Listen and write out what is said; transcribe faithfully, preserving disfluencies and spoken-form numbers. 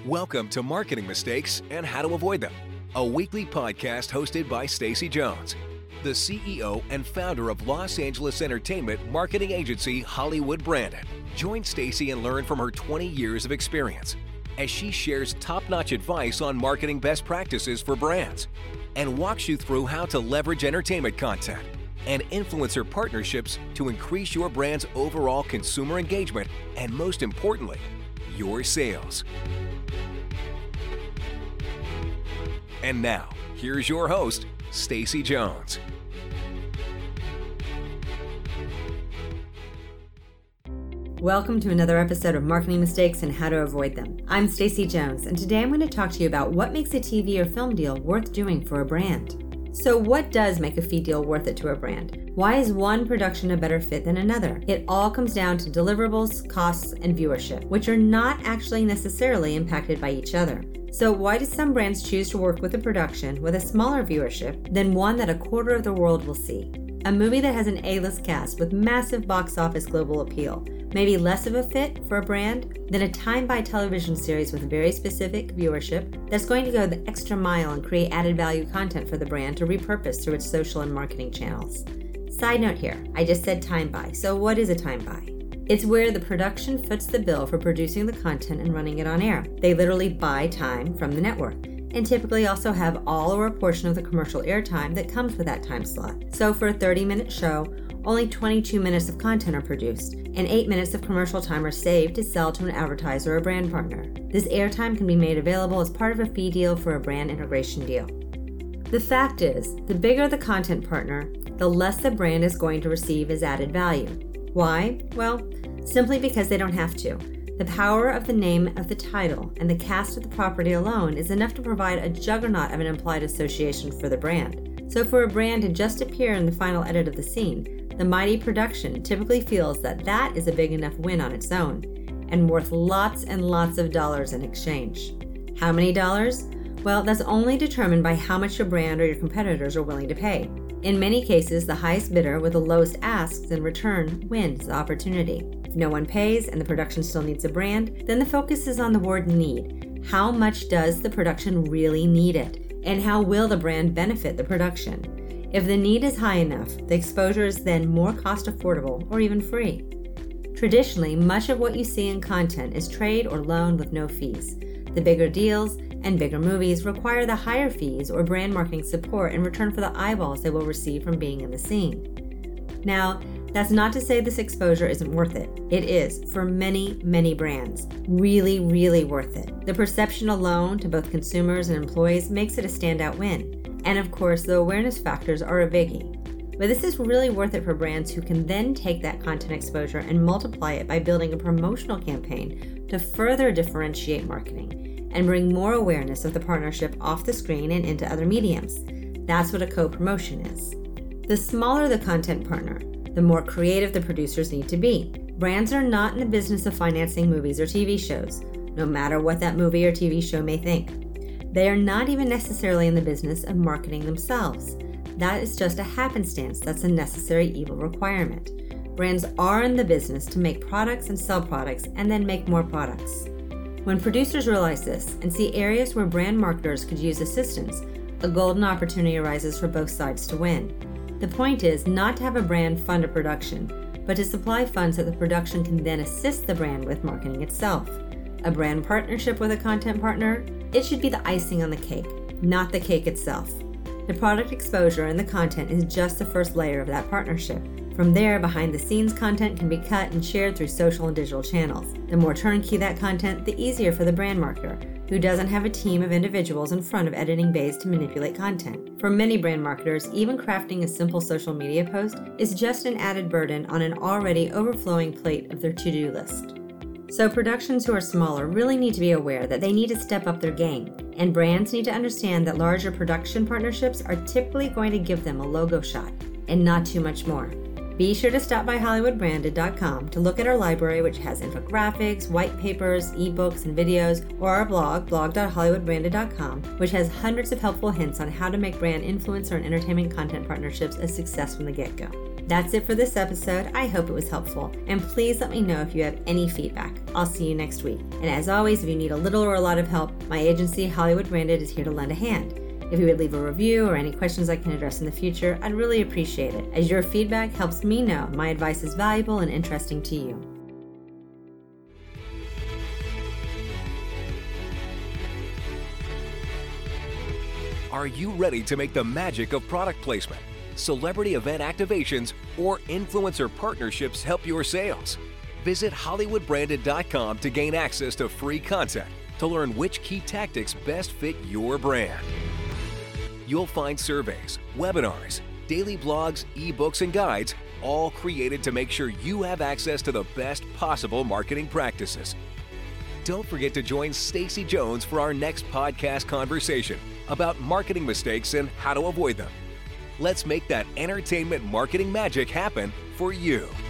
Welcome to Marketing Mistakes and How to Avoid Them, a weekly podcast hosted by Stacey Jones, the C E O and founder of Los Angeles entertainment marketing agency Hollywood Branded. Join Stacey and learn from her twenty years of experience as she shares top-notch advice on marketing best practices for brands and walks you through how to leverage entertainment content and influencer partnerships to increase your brand's overall consumer engagement and, most importantly, your sales. And now, here's your host, Stacey Jones. Welcome to another episode of Marketing Mistakes and How to Avoid Them. I'm Stacey Jones, and today I'm going to talk to you about what makes a T V or film deal worth doing for a brand. So what does make a fee deal worth it to a brand? Why is one production a better fit than another? It all comes down to deliverables, costs, and viewership, which are not actually necessarily impacted by each other. So why do some brands choose to work with a production with a smaller viewership than one that a quarter of the world will see? A movie that has an A-list cast with massive box office global appeal may be less of a fit for a brand than a time-buy television series with very specific viewership that's going to go the extra mile and create added value content for the brand to repurpose through its social and marketing channels. Side note here, I just said time-buy, so what is a time-buy? It's where the production foots the bill for producing the content and running it on air. They literally buy time from the network, and typically also have all or a portion of the commercial airtime that comes with that time slot. So for a thirty-minute show, only twenty-two minutes of content are produced, and eight minutes of commercial time are saved to sell to an advertiser or brand partner. This airtime can be made available as part of a fee deal for a brand integration deal. The fact is, the bigger the content partner, the less the brand is going to receive as added value. Why? Well, simply because they don't have to. The power of the name of the title and the cast of the property alone is enough to provide a juggernaut of an implied association for the brand. So for a brand to just appear in the final edit of the scene, the mighty production typically feels that that is a big enough win on its own and worth lots and lots of dollars in exchange. How many dollars? Well, that's only determined by how much your brand or your competitors are willing to pay. In many cases, the highest bidder with the lowest asks in return wins the opportunity. If no one pays and the production still needs a brand, then the focus is on the word need. How much does the production really need it? And how will the brand benefit the production? If the need is high enough, the exposure is then more cost affordable or even free. Traditionally, much of what you see in content is trade or loan with no fees. The bigger deals and bigger movies require the higher fees or brand marketing support in return for the eyeballs they will receive from being in the scene. Now, that's not to say this exposure isn't worth it. It is, for many, many brands. Really, really worth it. The perception alone to both consumers and employees makes it a standout win. And of course, the awareness factors are a biggie. But this is really worth it for brands who can then take that content exposure and multiply it by building a promotional campaign to further differentiate marketing and bring more awareness of the partnership off the screen and into other mediums. That's what a co-promotion is. The smaller the content partner, the more creative the producers need to be. Brands are not in the business of financing movies or T V shows, no matter what that movie or T V show may think. They are not even necessarily in the business of marketing themselves. That is just a happenstance that's a necessary evil requirement. Brands are in the business to make products and sell products and then make more products. When producers realize this and see areas where brand marketers could use assistance, a golden opportunity arises for both sides to win. The point is not to have a brand fund a production, but to supply funds that the production can then assist the brand with marketing itself. A brand partnership with a content partner, it should be the icing on the cake, not the cake itself. The product exposure and the content is just the first layer of that partnership. From there, behind-the-scenes content can be cut and shared through social and digital channels. The more turnkey that content, the easier for the brand marketer, who doesn't have a team of individuals in front of editing bays to manipulate content. For many brand marketers, even crafting a simple social media post is just an added burden on an already overflowing plate of their to-do list. So productions who are smaller really need to be aware that they need to step up their game, and brands need to understand that larger production partnerships are typically going to give them a logo shot, and not too much more. Be sure to stop by Hollywood Branded dot com to look at our library, which has infographics, white papers, ebooks, and videos, or our blog, blog dot Hollywood Branded dot com, which has hundreds of helpful hints on how to make brand influencer and entertainment content partnerships a success from the get-go. That's it for this episode. I hope it was helpful. And please let me know if you have any feedback. I'll see you next week. And as always, if you need a little or a lot of help, my agency, Hollywood Branded, is here to lend a hand. If you would leave a review or any questions I can address in the future, I'd really appreciate it, as your feedback helps me know my advice is valuable and interesting to you. Are you ready to make the magic of product placement, celebrity event activations, or influencer partnerships help your sales? Visit Hollywood Branded dot com to gain access to free content to learn which key tactics best fit your brand. You'll find surveys, webinars, daily blogs, ebooks, and guides, all created to make sure you have access to the best possible marketing practices. Don't forget to join Stacey Jones for our next podcast conversation about marketing mistakes and how to avoid them. Let's make that entertainment marketing magic happen for you.